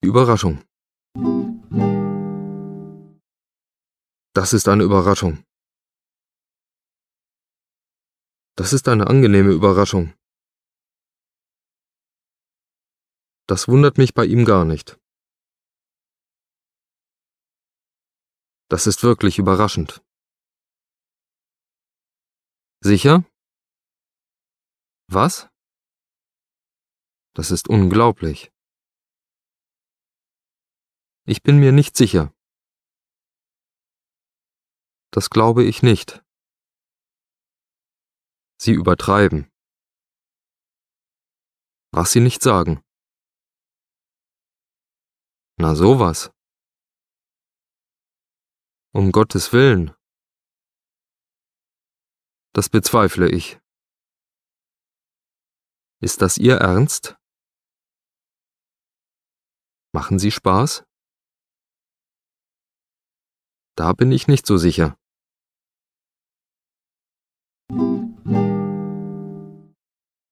Überraschung. Das ist eine Überraschung. Das ist eine angenehme Überraschung. Das wundert mich bei ihm gar nicht. Das ist wirklich überraschend. Sicher? Was? Das ist unglaublich. Ich bin mir nicht sicher. Das glaube ich nicht. Sie übertreiben. Was Sie nicht sagen. Na sowas. Um Gottes Willen. Das bezweifle ich. Ist das Ihr Ernst? Machen Sie Spaß? Da bin ich nicht so sicher.